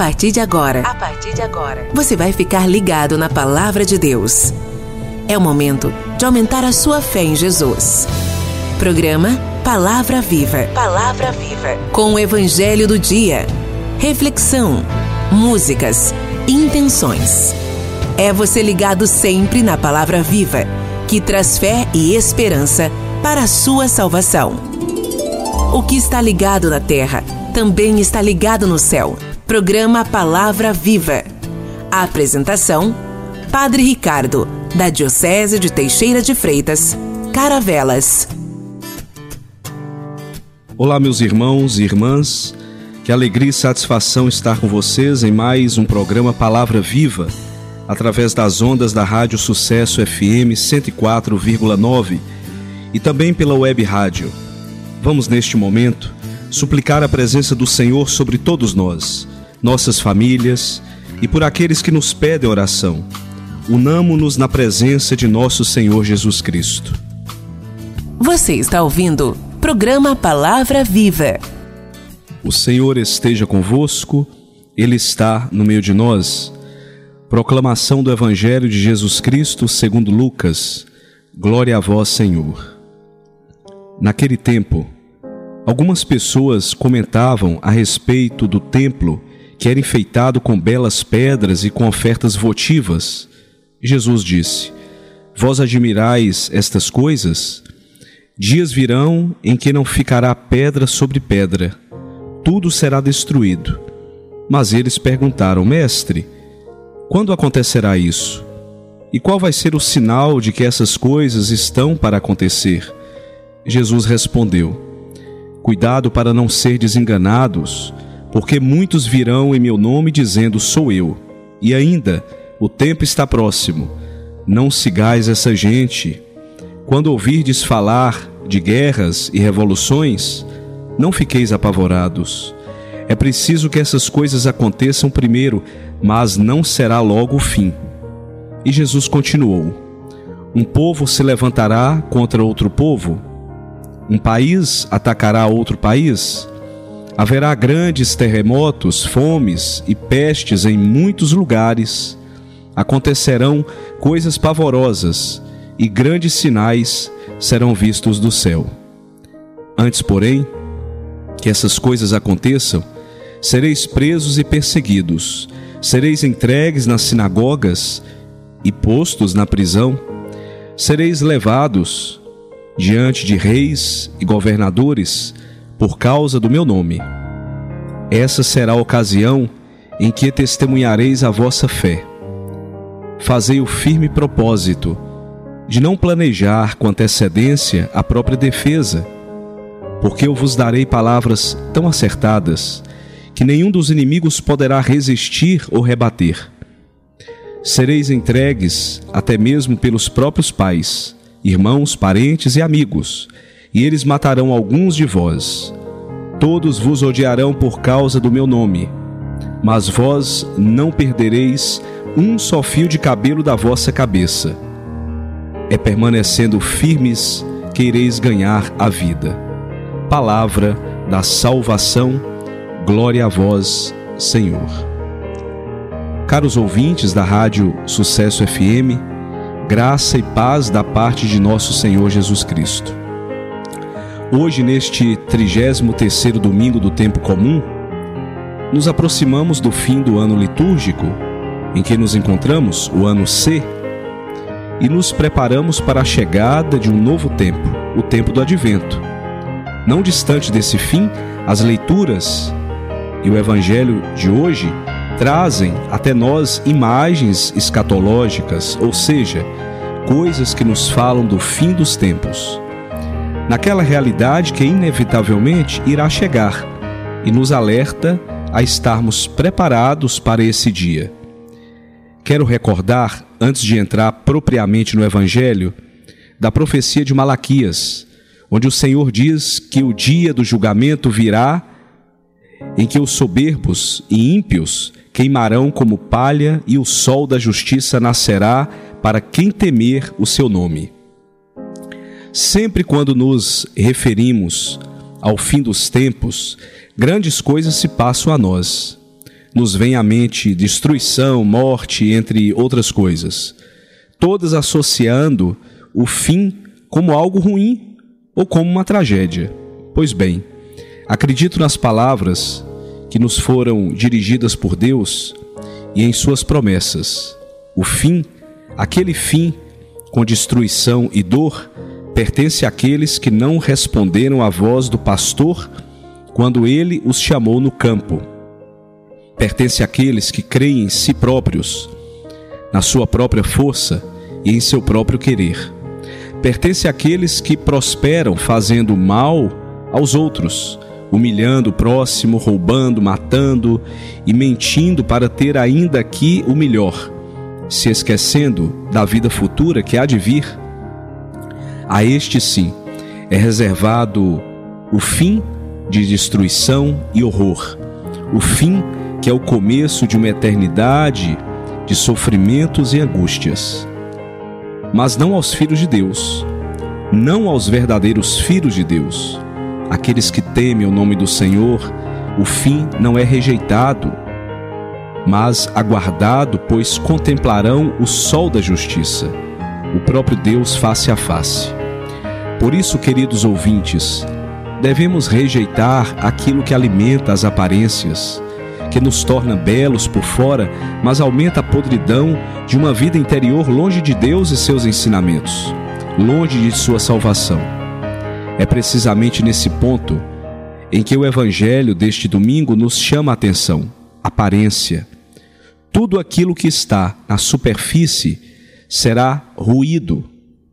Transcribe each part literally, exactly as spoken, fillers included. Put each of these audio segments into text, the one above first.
partir de agora, A partir de agora, você vai ficar ligado na Palavra de Deus. É o momento de aumentar a sua fé em Jesus. Programa Palavra Viva. Palavra Viva. Com o Evangelho do Dia. Reflexão, músicas, intenções. É você ligado sempre na Palavra Viva, que traz fé e esperança para a sua salvação. O que está ligado na terra também está ligado no céu. Programa Palavra Viva. A apresentação: Padre Ricardo, da Diocese de Teixeira de Freitas, Caravelas. Olá, meus irmãos e irmãs. Que alegria e satisfação estar com vocês em mais um programa Palavra Viva, através das ondas da Rádio Sucesso F M cento e quatro vírgula nove e também pela web rádio. Vamos, neste momento, suplicar a presença do Senhor sobre todos nós, nossas famílias e por aqueles que nos pedem oração. Unamo-nos na presença de nosso Senhor Jesus Cristo. Você está ouvindo Programa Palavra Viva. O Senhor esteja convosco, Ele está no meio de nós. Proclamação do Evangelho de Jesus Cristo segundo Lucas. Glória a vós, Senhor. Naquele tempo, algumas pessoas comentavam a respeito do templo que era enfeitado com belas pedras e com ofertas votivas. Jesus disse: Vós admirais estas coisas? Dias virão em que não ficará pedra sobre pedra, tudo será destruído. Mas eles perguntaram: Mestre, quando acontecerá isso? E qual vai ser o sinal de que essas coisas estão para acontecer? Jesus respondeu: Cuidado para não ser desenganados, porque muitos virão em meu nome dizendo: Sou eu. E ainda, o tempo está próximo. Não sigais essa gente. Quando ouvirdes falar de guerras e revoluções, não fiqueis apavorados. É preciso que essas coisas aconteçam primeiro, mas não será logo o fim. E Jesus continuou: Um povo se levantará contra outro povo? Um país atacará outro país? Haverá grandes terremotos, fomes e pestes em muitos lugares. Acontecerão coisas pavorosas e grandes sinais serão vistos do céu. Antes, porém, que essas coisas aconteçam, sereis presos e perseguidos, sereis entregues nas sinagogas e postos na prisão, sereis levados diante de reis e governadores por causa do meu nome. Essa será a ocasião em que testemunhareis a vossa fé. Fazei o firme propósito de não planejar com antecedência a própria defesa, porque eu vos darei palavras tão acertadas que nenhum dos inimigos poderá resistir ou rebater. Sereis entregues até mesmo pelos próprios pais, irmãos, parentes e amigos, e eles matarão alguns de vós. Todos vos odiarão por causa do meu nome, mas vós não perdereis um só fio de cabelo da vossa cabeça. É permanecendo firmes que ireis ganhar a vida. Palavra da salvação, glória a vós, Senhor. Caros ouvintes da Rádio Sucesso F M, graça e paz da parte de nosso Senhor Jesus Cristo. Hoje, neste trigésimo terceiro domingo do tempo comum, nos aproximamos do fim do ano litúrgico, em que nos encontramos, o ano C, e nos preparamos para a chegada de um novo tempo, o tempo do Advento. Não distante desse fim, as leituras e o Evangelho de hoje trazem até nós imagens escatológicas, ou seja, coisas que nos falam do fim dos tempos, naquela realidade que inevitavelmente irá chegar e nos alerta a estarmos preparados para esse dia. Quero recordar, antes de entrar propriamente no Evangelho, da profecia de Malaquias, onde o Senhor diz que o dia do julgamento virá, em que os soberbos e ímpios queimarão como palha e o sol da justiça nascerá para quem temer o seu nome. Sempre quando nos referimos ao fim dos tempos, grandes coisas se passam a nós. nos vem à mente destruição, morte, entre outras coisas, todas associando o fim como algo ruim ou como uma tragédia. Pois bem, acredito nas palavras que nos foram dirigidas por Deus e em suas promessas. O fim, aquele fim com destruição e dor, pertence àqueles que não responderam à voz do pastor quando ele os chamou no campo. Pertence àqueles que creem em si próprios, na sua própria força e em seu próprio querer. Pertence àqueles que prosperam fazendo mal aos outros, humilhando o próximo, roubando, matando e mentindo para ter ainda aqui o melhor, se esquecendo da vida futura que há de vir. A este sim é reservado o fim de destruição e horror, o fim que é o começo de uma eternidade de sofrimentos e angústias. Mas não aos filhos de Deus, não aos verdadeiros filhos de Deus, aqueles que temem o nome do Senhor, o fim não é rejeitado, mas aguardado, pois contemplarão o sol da justiça, o próprio Deus face a face. Por isso, queridos ouvintes, devemos rejeitar aquilo que alimenta as aparências, que nos torna belos por fora, mas aumenta a podridão de uma vida interior longe de Deus e seus ensinamentos, longe de sua salvação. É precisamente nesse ponto em que o Evangelho deste domingo nos chama a atenção: aparência. Tudo aquilo que está na superfície será ruído.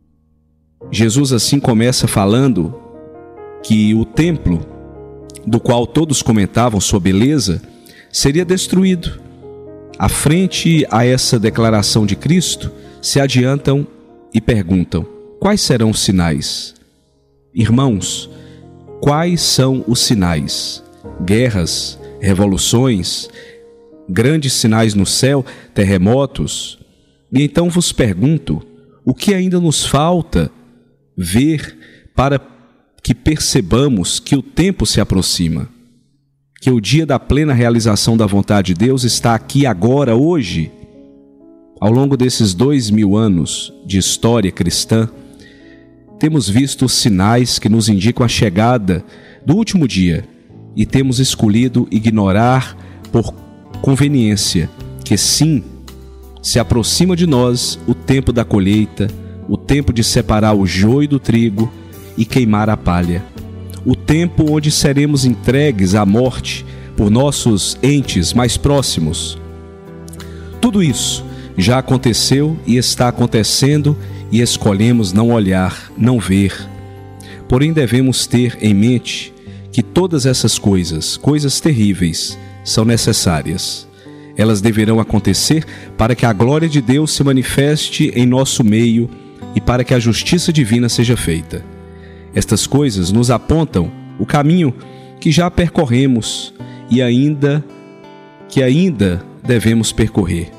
Jesus assim começa falando que o templo, do qual todos comentavam sua beleza, seria destruído. À frente a essa declaração de Cristo, se adiantam e perguntam: quais serão os sinais? Irmãos, quais são os sinais? Guerras, revoluções, grandes sinais no céu, terremotos? E então vos pergunto, o que ainda nos falta ver para que percebamos que o tempo se aproxima? Que o dia da plena realização da vontade de Deus está aqui agora, hoje? Ao longo desses dois mil anos de história cristã, temos visto os sinais que nos indicam a chegada do último dia e temos escolhido ignorar por conveniência que sim, se aproxima de nós o tempo da colheita, o tempo de separar o joio do trigo e queimar a palha, o tempo onde seremos entregues à morte por nossos entes mais próximos. Tudo isso já aconteceu e está acontecendo e escolhemos não olhar, não ver. Porém, devemos ter em mente que todas essas coisas, coisas terríveis, são necessárias. Elas deverão acontecer para que a glória de Deus se manifeste em nosso meio e para que a justiça divina seja feita. Estas coisas nos apontam o caminho que já percorremos e ainda que ainda devemos percorrer.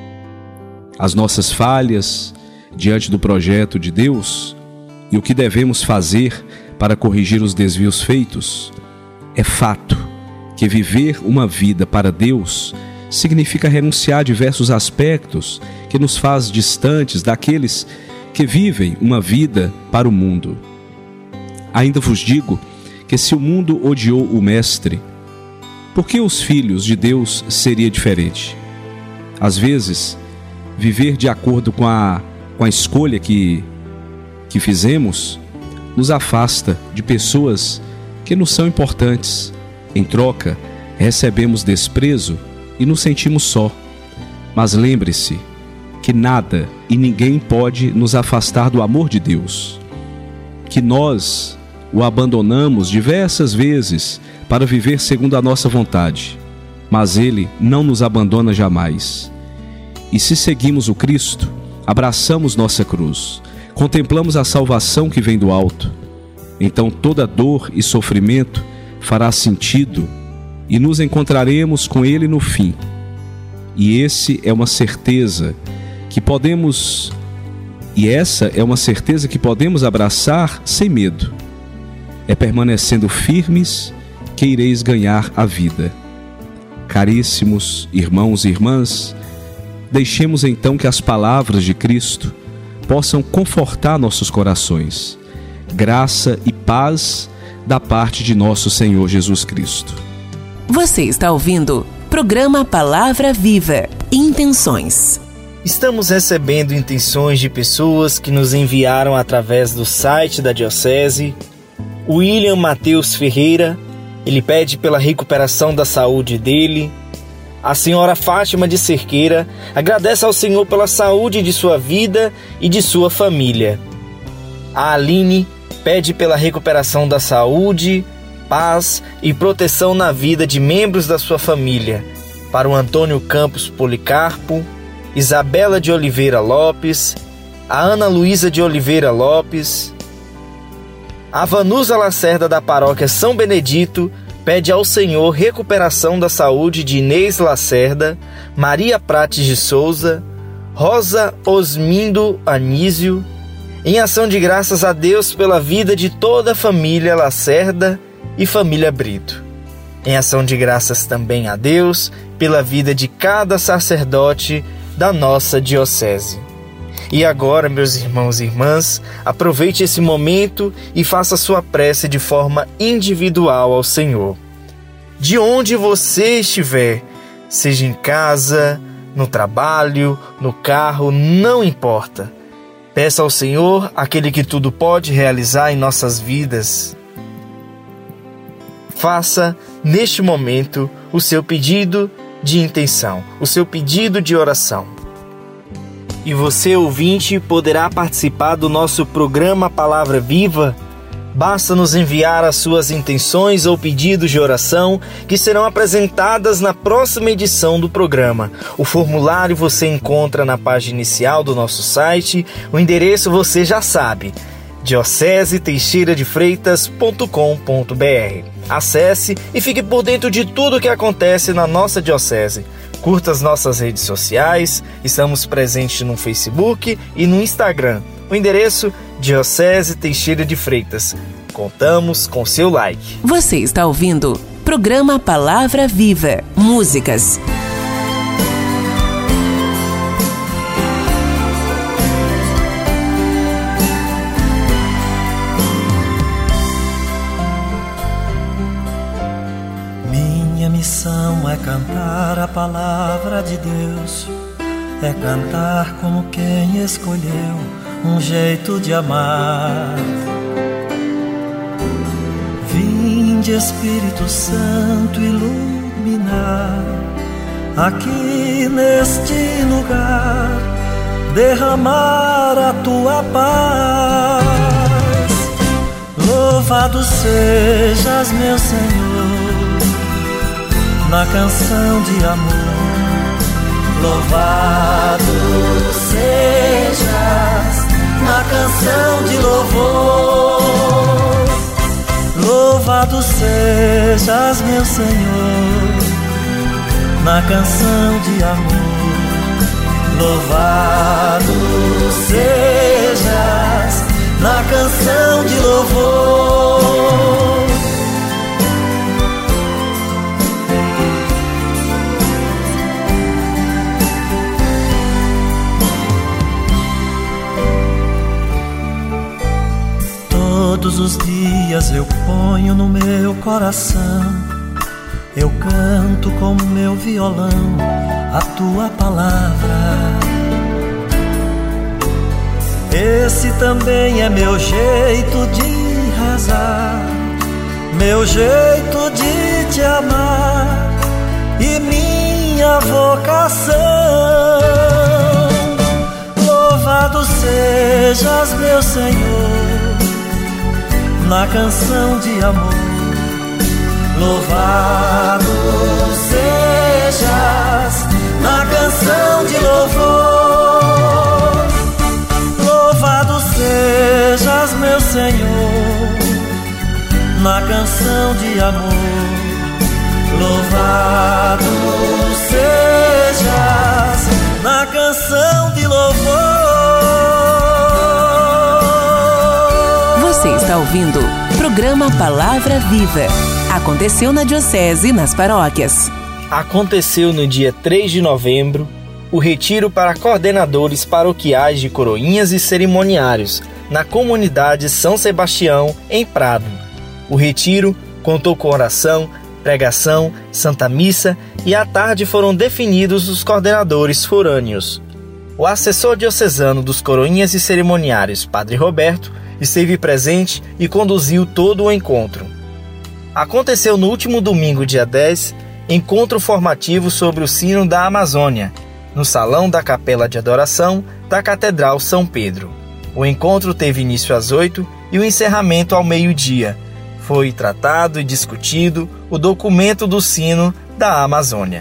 As nossas falhas diante do projeto de Deus e o que devemos fazer para corrigir os desvios feitos. É fato que viver uma vida para Deus significa renunciar a diversos aspectos que nos faz distantes daqueles que vivem uma vida para o mundo. Ainda vos digo que se o mundo odiou o Mestre, por que os filhos de Deus seria diferente? Às vezes, viver de acordo com a, com a escolha que, que fizemos nos afasta de pessoas que nos são importantes. Em troca, recebemos desprezo e nos sentimos só. Mas lembre-se que nada e ninguém pode nos afastar do amor de Deus, que nós o abandonamos diversas vezes para viver segundo a nossa vontade, mas Ele não nos abandona jamais. E se seguimos o Cristo, abraçamos nossa cruz, contemplamos a salvação que vem do alto, então toda dor e sofrimento fará sentido e nos encontraremos com Ele no fim. E esse é uma certeza que podemos, e essa é uma certeza que podemos abraçar sem medo. É permanecendo firmes que ireis ganhar a vida. Caríssimos irmãos e irmãs, deixemos então que as palavras de Cristo possam confortar nossos corações. Graça e paz da parte de nosso Senhor Jesus Cristo. Você está ouvindo programa Palavra Viva, Intenções. Estamos recebendo intenções de pessoas que nos enviaram através do site da Diocese. William Mateus Ferreira, ele pede pela recuperação da saúde dele. A senhora Fátima de Cerqueira agradece ao Senhor pela saúde de sua vida e de sua família. A Aline pede pela recuperação da saúde, paz e proteção na vida de membros da sua família. Para o Antônio Campos Policarpo, Isabela de Oliveira Lopes, a Ana Luísa de Oliveira Lopes. A Vanusa Lacerda da paróquia São Benedito pede ao Senhor recuperação da saúde de Inês Lacerda, Maria Prates de Souza, Rosa Osmindo Anísio, em ação de graças a Deus pela vida de toda a família Lacerda e família Brito. Em ação de graças também a Deus pela vida de cada sacerdote da nossa diocese. E agora, meus irmãos e irmãs, aproveite esse momento e faça sua prece de forma individual ao Senhor. De onde você estiver, seja em casa, no trabalho, no carro, não importa. Peça ao Senhor, aquele que tudo pode realizar em nossas vidas. Faça, neste momento, o seu pedido de intenção, o seu pedido de oração. E você, ouvinte, poderá participar do nosso programa Palavra Viva. Basta nos enviar as suas intenções ou pedidos de oração que serão apresentadas na próxima edição do programa. O formulário você encontra na página inicial do nosso site. O endereço você já sabe: diocese teixeira de freitas ponto com ponto br. Acesse e fique por dentro de tudo o que acontece na nossa diocese. Curta as nossas redes sociais, estamos presentes no Facebook e no Instagram. O endereço: Diocese Teixeira de Freitas. Contamos com seu like. Você está ouvindo programa Palavra Viva, músicas. Minha missão é cantar a palavra de Deus, é cantar como quem escolheu um jeito de amar. Vinde, Espírito Santo, iluminar aqui neste lugar, derramar a tua paz. Louvado sejas, meu Senhor, na canção de amor. Louvado sejas na canção de louvor. Louvado sejas, meu Senhor, na canção de amor. Louvado sejas na canção de louvor. Todos os dias eu ponho no meu coração, eu canto com meu violão a tua palavra. Esse também é meu jeito de rezar, meu jeito de te amar e minha vocação. Louvado sejas, meu Senhor, na canção de amor. Louvado sejas na canção de louvor. Louvado sejas, meu Senhor, na canção de amor. Louvado sejas na canção de louvor. Você está ouvindo programa Palavra Viva. Aconteceu na Diocese e nas paróquias. aconteceu no dia três de novembro o retiro para coordenadores paroquiais de coroinhas e cerimoniários na comunidade São Sebastião, em Prado. O retiro contou com oração, pregação, Santa Missa e à tarde foram definidos os coordenadores forâneos. O assessor diocesano dos coroinhas e cerimoniários, Padre Roberto, esteve presente e conduziu todo o encontro. Aconteceu no último domingo, dia dez, encontro formativo sobre o sino da Amazônia, no salão da Capela de Adoração da Catedral São Pedro. O encontro teve início às oito e o encerramento ao meio-dia. Foi tratado e discutido o documento do sino da Amazônia.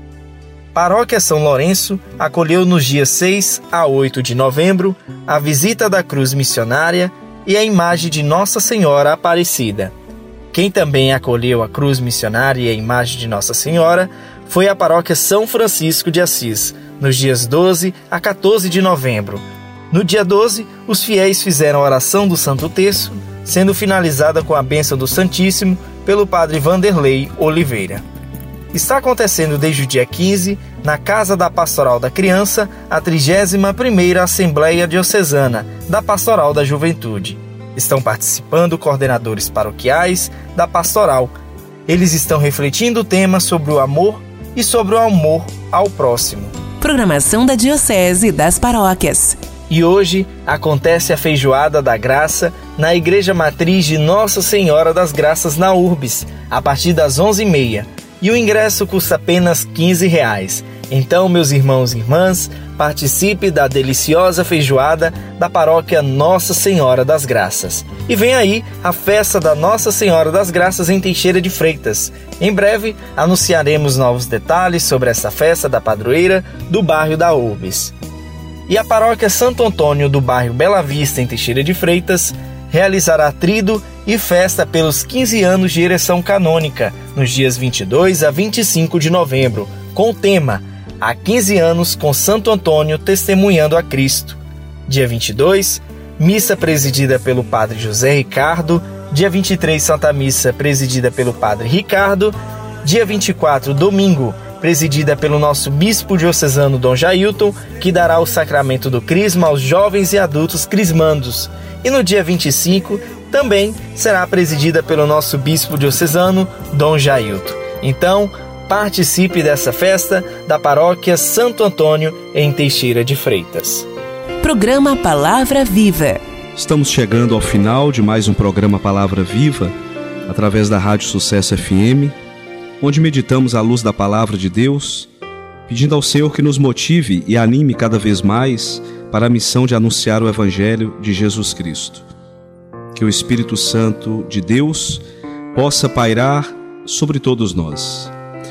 Paróquia São Lourenço acolheu nos dias seis a oito de novembro a visita da Cruz Missionária e a imagem de Nossa Senhora Aparecida. Quem também acolheu a Cruz Missionária e a imagem de Nossa Senhora foi a Paróquia São Francisco de Assis, nos dias doze a quatorze de novembro. No dia doze, os fiéis fizeram a oração do Santo Terço, sendo finalizada com a bênção do Santíssimo pelo Padre Vanderlei Oliveira. Está acontecendo desde o dia quinze, na Casa da Pastoral da Criança, a trigésima primeira Assembleia Diocesana da Pastoral da Juventude. Estão participando coordenadores paroquiais da Pastoral. Eles estão refletindo o tema sobre o amor e sobre o amor ao próximo. Programação da Diocese e das Paróquias. E hoje acontece a Feijoada da Graça na Igreja Matriz de Nossa Senhora das Graças na Urbis, a partir das onze e meia. E o ingresso custa apenas quinze reais. Então, meus irmãos e irmãs, participe da deliciosa feijoada da Paróquia Nossa Senhora das Graças. E vem aí a festa da Nossa Senhora das Graças em Teixeira de Freitas. Em breve, anunciaremos novos detalhes sobre essa festa da padroeira do bairro da Urbis. E a Paróquia Santo Antônio do bairro Bela Vista, em Teixeira de Freitas, realizará trido e festa pelos quinze anos de ereção canônica, nos dias vinte e dois a vinte e cinco de novembro, com o tema Há quinze anos com Santo Antônio testemunhando a Cristo. Dia vinte e dois, missa presidida pelo Padre José Ricardo. Dia vinte e três, Santa Missa presidida pelo Padre Ricardo. Dia vinte e quatro, domingo, presidida pelo nosso Bispo Diocesano Dom Jailton, que dará o sacramento do Crisma aos jovens e adultos crismandos. E no dia vinte e cinco, também será presidida pelo nosso Bispo Diocesano Dom Jailton. Então, participe dessa festa da Paróquia Santo Antônio, em Teixeira de Freitas. Programa Palavra Viva. Estamos chegando ao final de mais um programa Palavra Viva, através da Rádio Sucesso F M, onde meditamos à luz da Palavra de Deus, pedindo ao Senhor que nos motive e anime cada vez mais para a missão de anunciar o Evangelho de Jesus Cristo. Que o Espírito Santo de Deus possa pairar sobre todos nós.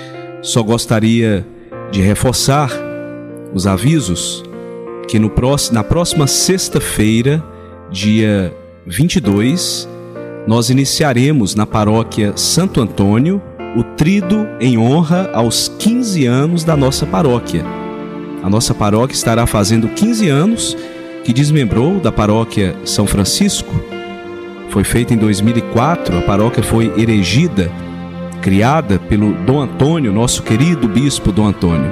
Só gostaria de reforçar os avisos que no próximo, na próxima sexta-feira, dia vinte e dois, nós iniciaremos na Paróquia Santo Antônio o trido em honra aos quinze anos da nossa paróquia. A nossa paróquia estará fazendo quinze anos que desmembrou da Paróquia São Francisco. Foi feita em dois mil e quatro, a paróquia foi erigida, criada pelo Dom Antônio, nosso querido Bispo Dom Antônio.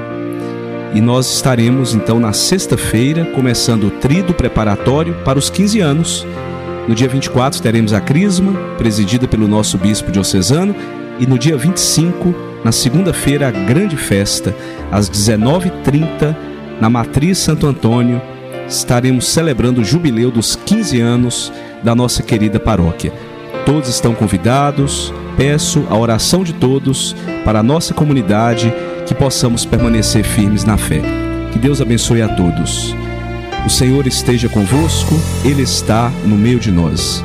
E nós estaremos então na sexta-feira começando o trido preparatório para os quinze anos. No dia vinte e quatro teremos a Crisma, presidida pelo nosso Bispo Diocesano, e no dia vinte e cinco, na segunda-feira, a grande festa, às dezenove e trinta, na Matriz Santo Antônio, estaremos celebrando o jubileu dos quinze anos da nossa querida paróquia. Todos estão convidados. Peço a oração de todos para a nossa comunidade, que possamos permanecer firmes na fé. Que Deus abençoe a todos. O Senhor esteja convosco, Ele está no meio de nós.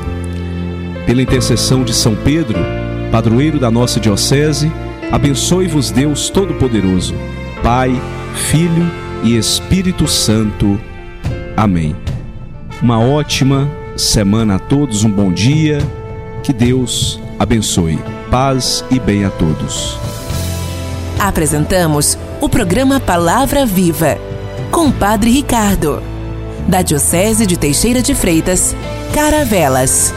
Pela intercessão de São Pedro, padroeiro da nossa diocese, abençoe-vos Deus Todo-Poderoso, Pai, Filho e Espírito Santo. Amém. Uma ótima semana a todos, um bom dia. Que Deus abençoe. Paz e bem a todos. Apresentamos o programa Palavra Viva, com o Padre Ricardo, da Diocese de Teixeira de Freitas, Caravelas.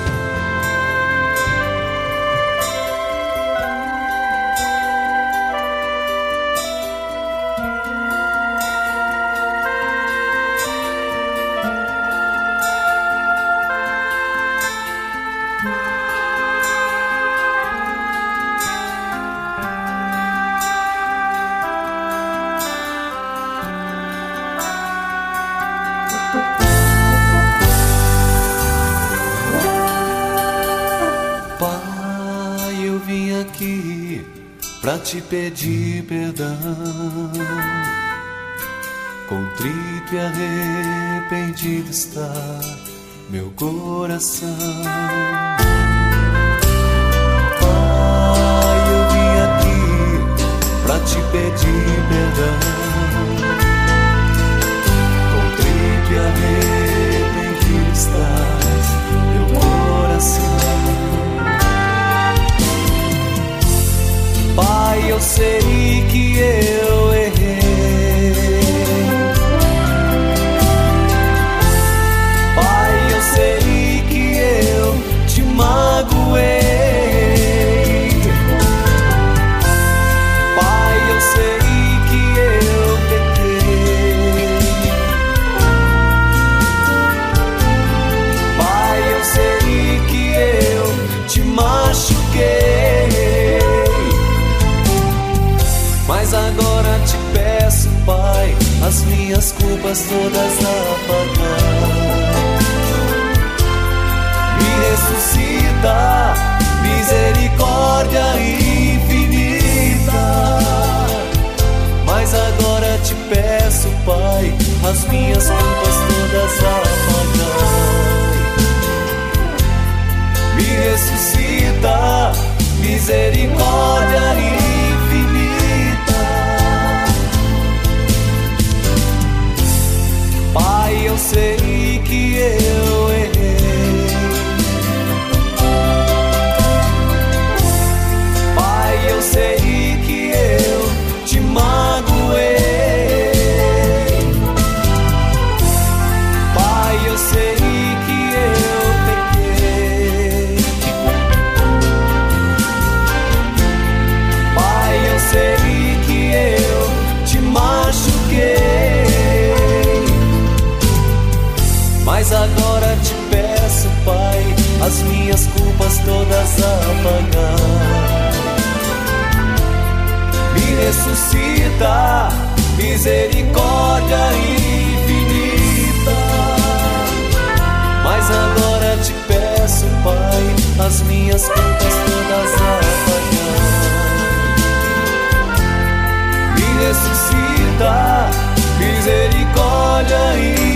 pra te pedir perdão. Contrito e arrependido está meu coração. Pai, eu vim aqui pra te pedir perdão. Contrito e arrependido estás meu coração. Pai, eu sei que eu errei. Pai, eu sei que eu te magoei. Pai, eu sei que eu pequei. Pai, eu sei que eu te machuquei. Mas agora te peço, Pai, as minhas culpas todas apagar. Me ressuscita, misericórdia infinita. Mas agora te peço, Pai, as minhas culpas todas apagar. Me ressuscita, misericórdia infinita. Pai, eu sei que eu errei. Pai, eu sei que eu te magoei. Pai, eu sei que eu pequei. Pai, eu sei que eu te machuquei. Mas agora te peço, Pai, as minhas culpas todas apagar. Me ressuscita, misericórdia infinita. Mas agora te peço, Pai, as minhas culpas todas apagar. Me ressuscita, misericórdia infinita.